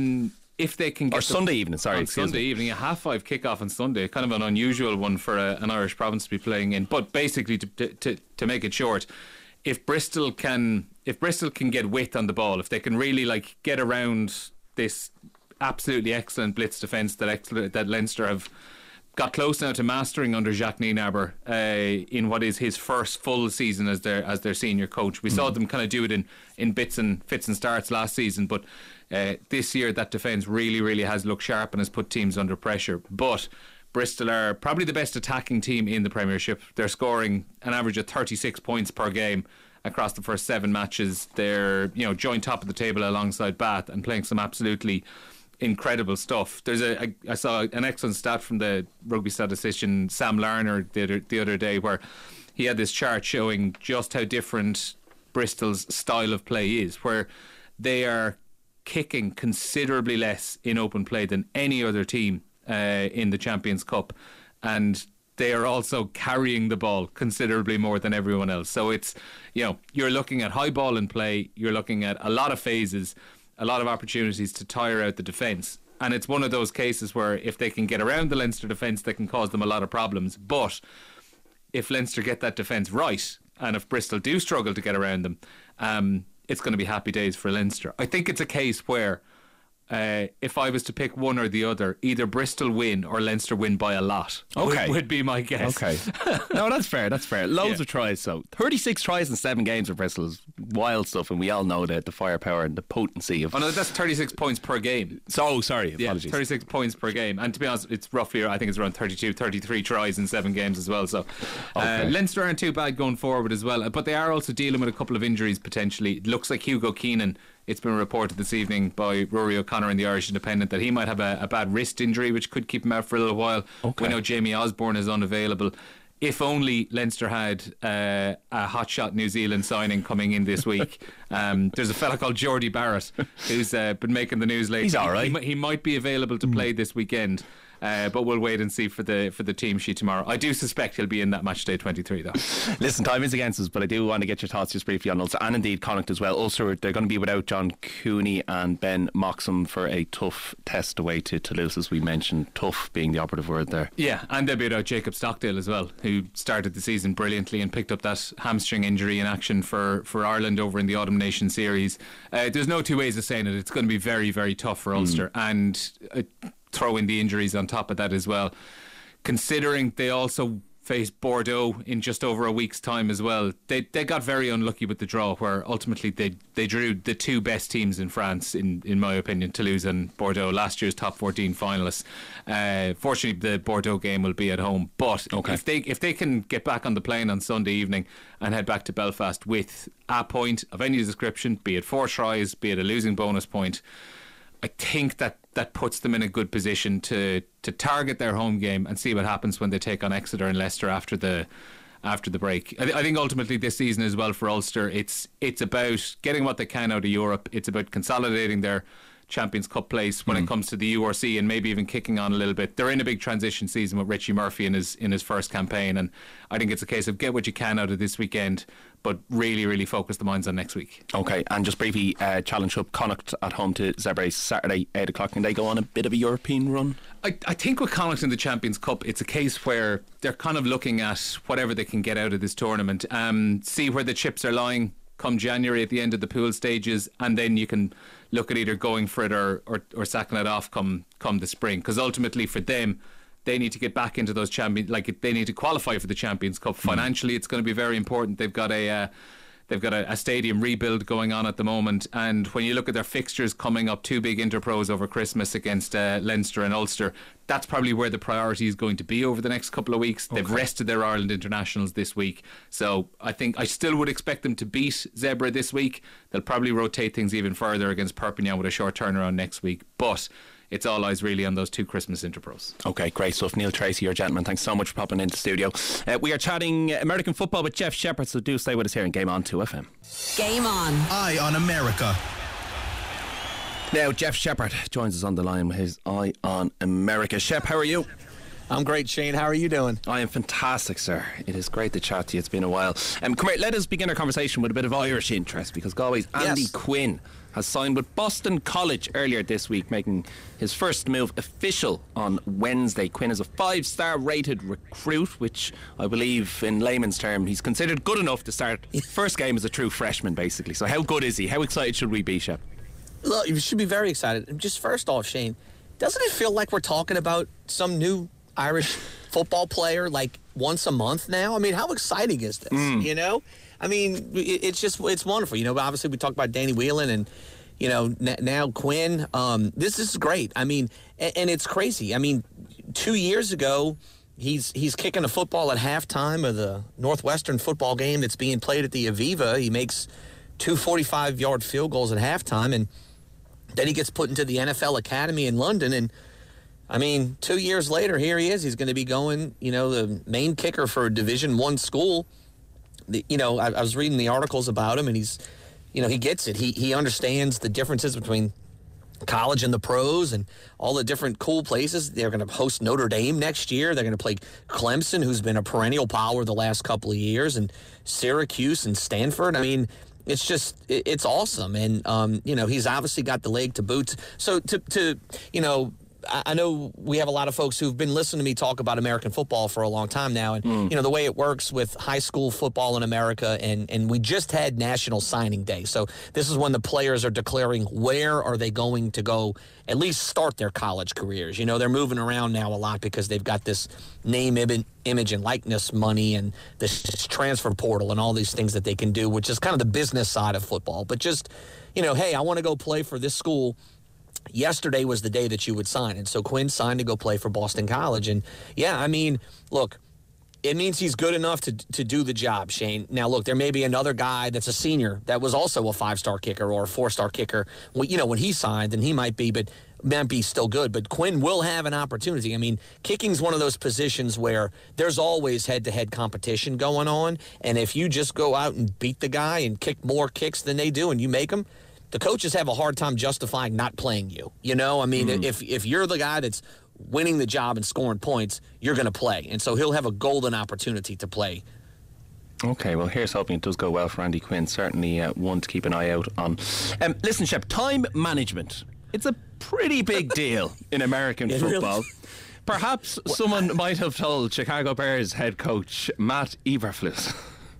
If they can get or Sunday evening, sorry, Sunday evening, a 5:30 kickoff on Sunday, kind of an unusual one for an Irish province to be playing in. But basically, to make it short, if Bristol can get width on the ball, if they can really get around this absolutely excellent blitz defence that Leinster have got close now to mastering under Jacques Nienaber in what is his first full season as their senior coach. We saw them kind of do it in bits and fits and starts last season, but this year that defence really has looked sharp and has put teams under pressure. But Bristol are probably the best attacking team in the Premiership. They're scoring an average of 36 points per game across the first 7 matches. They're joint top of the table alongside Bath and playing some absolutely incredible stuff. I saw an excellent stat from the rugby statistician Sam Larner the other day, where he had this chart showing just how different Bristol's style of play is, where they are kicking considerably less in open play than any other team in the Champions Cup, and they are also carrying the ball considerably more than everyone else. So it's, you're looking at high ball in play, you're looking at a lot of phases, a lot of opportunities to tire out the defence. And it's one of those cases where if they can get around the Leinster defence, they can cause them a lot of problems. But if Leinster get that defence right, and if Bristol do struggle to get around them, it's going to be happy days for Leinster. I think it's a case where if I was to pick one or the other, either Bristol win or Leinster win by a lot. Okay. Would be my guess. Okay. No, that's fair. Loads of tries. So 36 tries in 7 games for Bristol is wild stuff, and we all know the firepower and the potency of... Oh no, that's 36 points per game. So, sorry, apologies. 36 points per game. And to be honest, it's roughly, I think it's around 32, 33 tries in 7 games as well. So Leinster aren't too bad going forward as well, but they are also dealing with a couple of injuries potentially. It looks like Hugo Keenan, it's been reported this evening by Rory O'Connor in the Irish Independent that he might have a bad wrist injury which could keep him out for a little while. We know Jamie Osborne is unavailable. If only Leinster had a hotshot New Zealand signing coming in this week. There's a fella called Jordy Barrett who's been making the news lately. He's all right. He might be available to play this weekend. But we'll wait and see for the team sheet tomorrow. I do suspect he'll be in that match day 23 though. Listen, time is against us, but I do want to get your thoughts just briefly on Ulster and indeed Connacht as well. Ulster, they're going to be without John Cooney and Ben Moxham for a tough test away to Toulouse, as we mentioned. Tough being the operative word there. Yeah, and they'll be without Jacob Stockdale as well, who started the season brilliantly and picked up that hamstring injury in action for Ireland over in the Autumn Nation series. There's no two ways of saying it. It's going to be very, very tough for Ulster, and throw in the injuries on top of that as well. Considering they also face Bordeaux in just over a week's time as well, they got very unlucky with the draw, where ultimately they drew the 2 best teams in France, in my opinion, Toulouse and Bordeaux, last year's top 14 finalists. Fortunately, the Bordeaux game will be at home, but if they can get back on the plane on Sunday evening and head back to Belfast with a point of any description, be it 4 tries, be it a losing bonus point, I think that puts them in a good position to target their home game and see what happens when they take on Exeter and Leicester after the break. I think ultimately this season as well for Ulster, it's about getting what they can out of Europe. It's about consolidating their Champions Cup place when it comes to the URC, and maybe even kicking on a little bit. They're in a big transition season with Richie Murphy in his first campaign, and I think it's a case of get what you can out of this weekend, but really focus the minds on next week. Okay, and just briefly, Challenge Up Connacht at home to Zebre Saturday 8 o'clock. Can they go on a bit of a European run? I think with Connacht in the Champions Cup, it's a case where they're kind of looking at whatever they can get out of this tournament, see where the chips are lying come January at the end of the pool stages, and then you can look at either going for it or sacking it off come the spring, because ultimately for them, they need to get back into those champions, they need to qualify for the Champions Cup. Financially, it's going to be very important. They've got a stadium rebuild going on at the moment, and when you look at their fixtures coming up, 2 big interpros over Christmas against Leinster and Ulster, that's probably where the priority is going to be over the next couple of weeks. They've rested their Ireland internationals this week, so I still would expect them to beat Zebre this week. They'll probably rotate things even further against Perpignan with a short turnaround next week, but it's all eyes really on those 2 Christmas Interpros. Okay, great stuff. Neil Tracy, your gentleman, thanks so much for popping into the studio. We are chatting American football with Jeff Shepherd, so do stay with us here in Game On 2FM. Game On. Eye on America. Now, Jeff Shepherd joins us on the line with his Eye on America. Shep, how are you? I'm great, Shane. How are you doing? I am fantastic, sir. It is great to chat to you. It's been a while. Come here, let us begin our conversation with a bit of Irish interest, because Galway's Andy Quinn has signed with Boston College earlier this week, making his first move official on Wednesday. Quinn is a 5-star rated recruit, which I believe in layman's term he's considered good enough to start first game as a true freshman, basically. So how good is he? How excited should we be, Shep? Look, you should be very excited. Just first off, Shane, doesn't it feel like we're talking about some new Irish football player like once a month now? I mean, how exciting is this? You know? I mean, it's wonderful. You know, obviously we talked about Danny Whelan and, you know, now Quinn. This is great. I mean, and it's crazy. I mean, 2 years ago, he's kicking a football at halftime of the Northwestern football game that's being played at the Aviva. He makes 2 45-yard field goals at halftime, and then he gets put into the NFL Academy in London, and I mean, 2 years later, here he is. He's going to be going, you know, the main kicker for a Division I school. You know, I was reading the articles about him, and he's, you know, he gets it. He understands the differences between college and the pros and all the different cool places. They're going to host Notre Dame next year. They're going to play Clemson, who's been a perennial power the last couple of years, and Syracuse and Stanford. I mean, it's just, it's awesome. And, you know, he's obviously got the leg to boot. So to you know, I know we have a lot of folks who've been listening to me talk about American football for a long time now. And, you know, the way it works with high school football in America, and we just had National Signing Day. So this is when the players are declaring where are they going to go, at least start their college careers. You know, they're moving around now a lot because they've got this name, image, and likeness money and this transfer portal and all these things that they can do, which is kind of the business side of football. But just, you know, hey, I want to go play for this school. Yesterday was the day that you would sign. And so Quinn signed to go play for Boston College. And, yeah, I mean, look, it means he's good enough to do the job, Shane. Now, look, there may be another guy that's a senior that was also a 5-star kicker or a 4-star kicker. Well, you know, when he signed, then he might be still good. But Quinn will have an opportunity. I mean, kicking's one of those positions where there's always head-to-head competition going on. And if you just go out and beat the guy and kick more kicks than they do and you make them, the coaches have a hard time justifying not playing you. You know, I mean, if you're the guy that's winning the job and scoring points, you're going to play. And so he'll have a golden opportunity to play. Okay, well, here's hoping it does go well for Andy Quinn. Certainly one to keep an eye out on. Listen, Shep, time management. It's a pretty big deal in American football. Really? Perhaps someone might have told Chicago Bears head coach Matt Eberflus.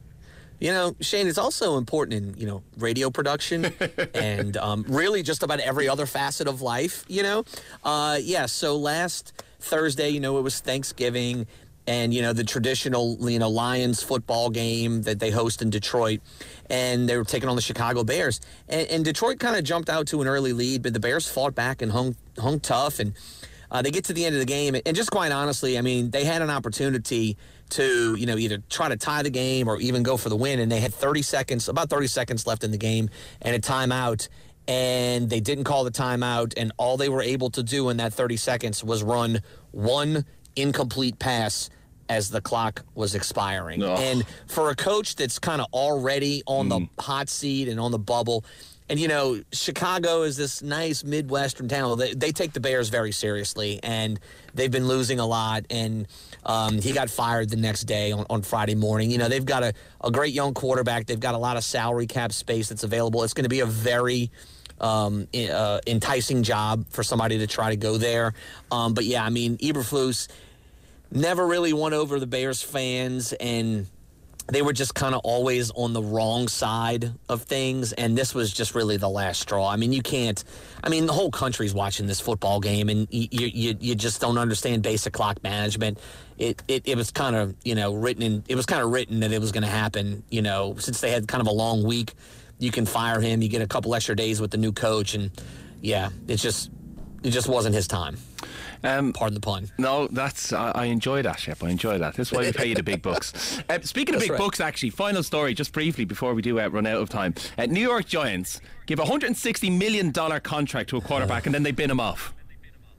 You know, Shane, it's also important in, you know, radio production and really just about every other facet of life, you know. Yeah, so last Thursday, you know, it was Thanksgiving and, you know, the traditional, you know, Lions football game that they host in Detroit. And they were taking on the Chicago Bears. And Detroit kind of jumped out to an early lead, but the Bears fought back and hung tough. And they get to the end of the game. And just quite honestly, I mean, they had an opportunity to, you know, either try to tie the game or even go for the win. And they had about 30 seconds left in the game and a timeout. And they didn't call the timeout. And all they were able to do in that 30 seconds was run one incomplete pass as the clock was expiring. Oh. And for a coach that's kind of already on the hot seat and on the bubble, and, you know, Chicago is this nice Midwestern town. They take the Bears very seriously, and they've been losing a lot. And he got fired the next day on Friday morning. You know, they've got a great young quarterback. They've got a lot of salary cap space that's available. It's going to be a very enticing job for somebody to try to go there. But, yeah, I mean, Eberflus never really won over the Bears fans, and they were just kind of always on the wrong side of things, and this was just really the last straw. I mean, the whole country's watching this football game, and you just don't understand basic clock management. It was kind of, you know, written that it was going to happen, you know, since they had kind of a long week. You can fire him, you get a couple extra days with the new coach, and yeah, it just wasn't his time. Pardon the pun. No, I enjoy that, Shep. I enjoy that. That's why we pay you the big bucks. Speaking of big bucks, actually, final story, just briefly before we do run out of time. New York Giants give a $160 million contract to a quarterback and then they bin him off.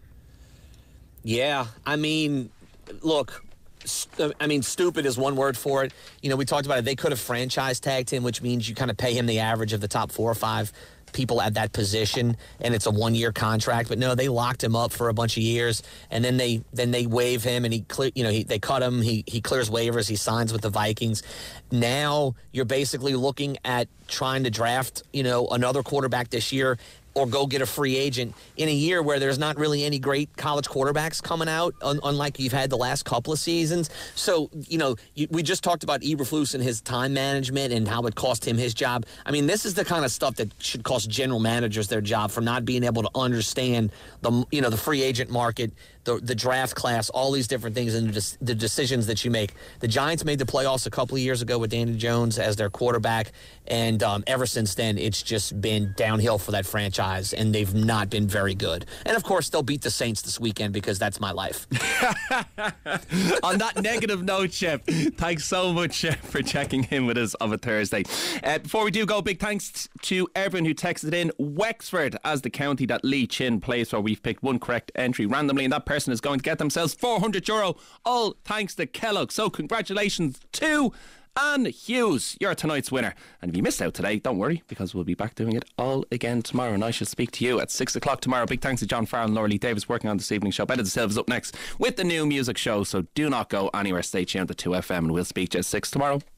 Yeah, I mean, look, stupid is one word for it. We talked about it. They could have franchise tagged him, which means you kind of pay him the average of the top 4 or 5 people at that position, and it's a 1-year contract. But no, they locked him up for a bunch of years, and then they waive him, and they cut him. He clears waivers. He signs with the Vikings. Now you're basically looking at trying to draft another quarterback this year, or go get a free agent in a year where there's not really any great college quarterbacks coming out, unlike you've had the last couple of seasons. So, we just talked about Eberflus and his time management and how it cost him his job. I mean, this is the kind of stuff that should cost general managers their job, for not being able to understand the free agent market, the draft class, all these different things, and the decisions that you make. The Giants made the playoffs a couple of years ago with Danny Jones as their quarterback, and ever since then, it's just been downhill for that franchise, and they've not been very good. And, of course, they'll beat the Saints this weekend, because that's my life. On that negative note, Shep, thanks so much for checking in with us on a Thursday. Before we do go, big thanks to everyone who texted in. Wexford as the county that Lee Chin plays for. We've picked one correct entry randomly, and that person is going to get themselves €400, all thanks to Kellogg. So congratulations to Anne Hughes, you're tonight's winner. And if you missed out today, don't worry, because we'll be back doing it all again tomorrow, and I shall speak to you at 6 o'clock tomorrow. Big thanks to John Farrell and Laura Lee Davis working on this evening's show. Better Silva's up next with the new music show, so do not go anywhere. Stay tuned to 2FM, and we'll speak to you at 6 tomorrow.